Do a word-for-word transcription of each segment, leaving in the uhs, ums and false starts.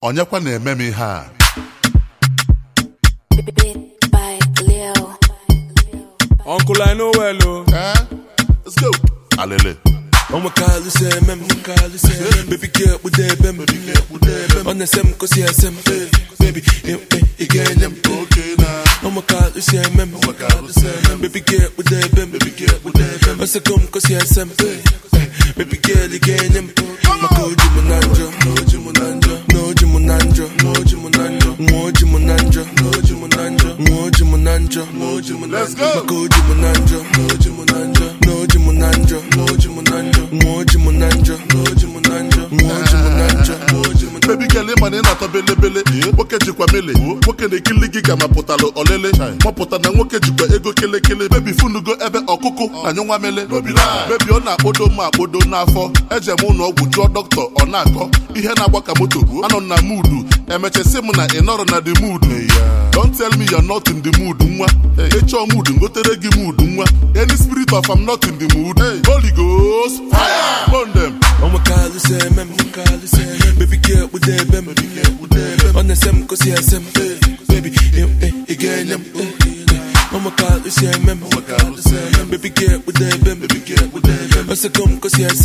Onyekwa na-eme m ihe a. Uncle, I know well, oh. Eh? Let's go. Alele. On my call, you say, mem, call, you say, baby, get with them, baby, get with them. On the same, cause yes, baby, again, okay, now. On my call, you say, mem, baby, get with them, baby, get with them. I say, come, cause yes, baby, get again. My code, you mananja, no, you mananja, no, you mananja, no, you mananja, no, you mananja, no, you mananja, no, you mananja, no, you mananja. Let's go. My code, you mananja, no, you mananja, no, you mananja, no, you mananja. Moji munanja, moji munanja, moji munanja, moji munanja. Baby girl, man, ina to bele bele. Woke jikwa mele, woke ne kili giga mapotalo olele. Mapota na woke jikwa ego kele kele. Baby funu go ebe okuku na nyonwa mele. Baby ona odo ma odo na afọ. Eje mu no ogwu doctor ona akọ. Ihe na agba ka moto. Ano na mood. Emechese mu na inoro na the mood. Don't tell me you're not in the mood, nwa. Echo mood, ngotere gi mood, nwa. Any spirit of I'm not in the mood. Holy Ghost, fire, burn them. On my call, you say, mem, call, you say, baby, get with them, baby, get with them. On the same, cause yes, baby, again, on my call, you say, mem, baby, get with them, baby, get with them. I say, come, cause yes,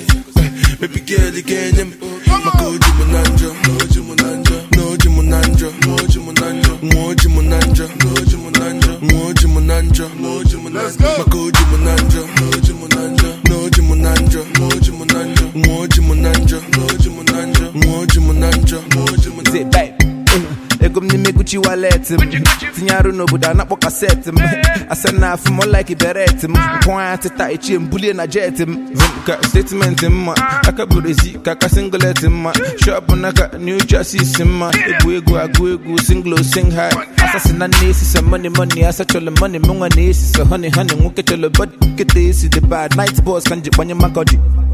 baby, get again. My code, you mananja, no, you mananja, no, you mananja, no, you mananja, no, you mananja, no, you mananja, no, you mananja, no, you mananja. My code, you mananja, no, you mananja, no, you mananja, no, you mananja, no, you mananja, no, you mananja, no, you mananja, no, you mananja. Say, babe. Egum ni me Gucci wallet Tinyaru no buda na po cassette I said na for more like a beret Point to tie chin bully na jet Vumka statement ma Akaburezi kaka singlet ma Shop on a new chassis ma Egu egu agu egu singlo sing high Assassin and nasi some money money Asa cholo money munga nasi So honey honey muke cholo body Kete isi the bad night boss kanji wanya makodi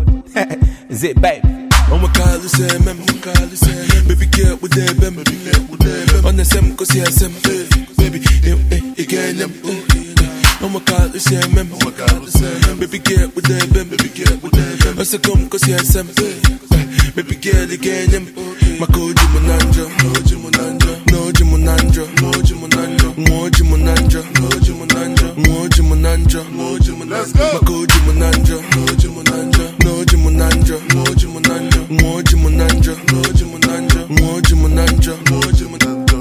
Zip babe. On my call, you say, mem, call, you say, baby, get with them, baby, get with them. On the same, cause yes, baby, again, on my call, you say, mem, baby, get with them, baby, get with them. I say, come, cause yes, baby, get again. My code, you mananja, no, you mananja, no, you mananja, no, you mananja, no, you mananja, no, you mananja, no, you mananja, no, you mananja. My code, you mananja, no, you mananja, no, you mananja, no, you mananja. Moji munanja, moji munanja, moji munanja, moji munanja.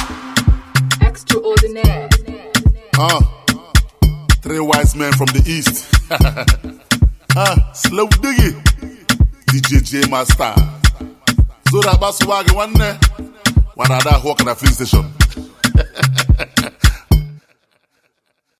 Extraordinaire. Ah, three wise men from the east. Ah, slow diggy. D J J Master. Zora Baswagi one day. One other hawk on a free station.